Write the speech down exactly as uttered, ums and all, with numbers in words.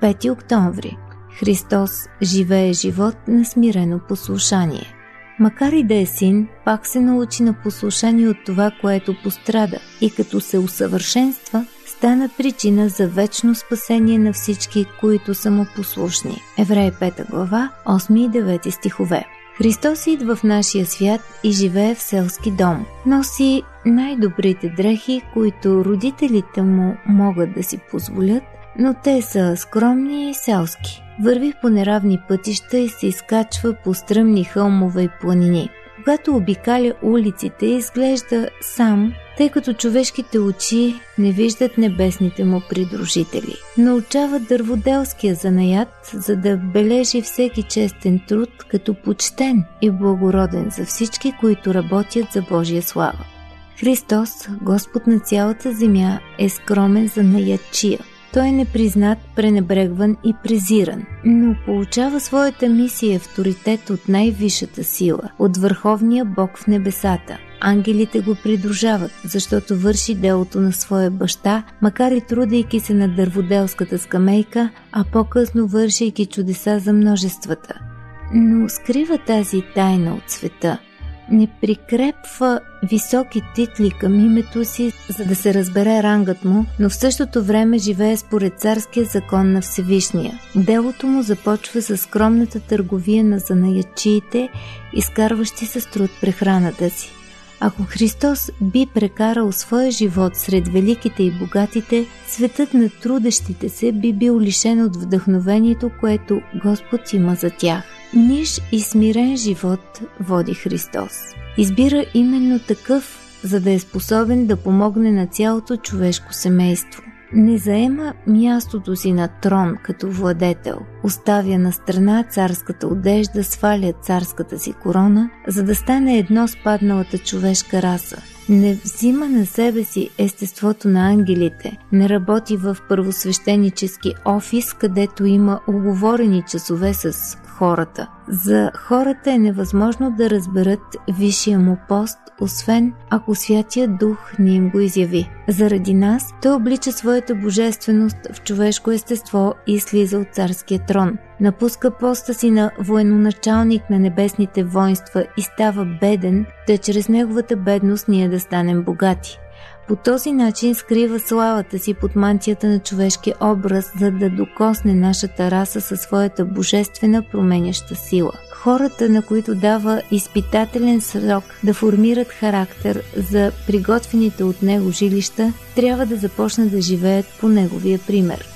пети октомври. Христос живее живот на смирено послушание. Макар и да е син, пак се научи на послушание от това, което пострада, и като се усъвършенства, стана причина за вечно спасение на всички, които са му послушни. Евреи пета глава, осми и девети стихове. Христос идва в нашия свят и живее в селски дом. Носи най-добрите дрехи, които родителите му могат да си позволят, но те са скромни и селски. Върви по неравни пътища и се изкачва по стръмни хълмове и планини. Когато обикаля улиците, изглежда сам, тъй като човешките очи не виждат небесните му придружители. Научава дърводелския занаят, за да бележи всеки честен труд като почтен и благороден за всички, които работят за Божия слава. Христос, Господ на цялата земя, е скромен занаятчия. Той е непризнат, пренебрегван и презиран, но получава своята мисия и авторитет от най-висшата сила, от върховния Бог в небесата. Ангелите го придружават, защото върши делото на своя баща, макар и трудейки се на дърводелската скамейка, а по-късно вършейки чудеса за множествата. Но скрива тази тайна от света. Не прикрепва високи титли към името си, за да се разбере рангът му, но в същото време живее според царския закон на Всевишния. Делото му започва с скромната търговия на занаятчиите, изкарващи с труд прехраната си. Ако Христос би прекарал своя живот сред великите и богатите, светът на трудещите се би бил лишен от вдъхновението, което Господ има за тях. Ниж и смирен живот води Христос. Избира именно такъв, за да е способен да помогне на цялото човешко семейство. Не заема мястото си на трон като владетел, оставя на страна царската одежда, сваля царската си корона, за да стане едно с падналата човешка раса. Не взима на себе си естеството на ангелите, не работи в първосвещенически офис, където има уговорени часове с хората. За хората е невъзможно да разберат висшия му пост, освен ако Святия Дух не им го изяви. Заради нас той облича своята божественост в човешко естество и слиза от царския трон. Напуска поста си на военачалник на небесните воинства и става беден, да чрез неговата бедност ние да станем богати. По този начин скрива славата си под мантията на човешкия образ, за да докосне нашата раса със своята божествена променяща сила. Хората, на които дава изпитателен срок да формират характер за приготвените от него жилища, трябва да започнат да живеят по неговия пример.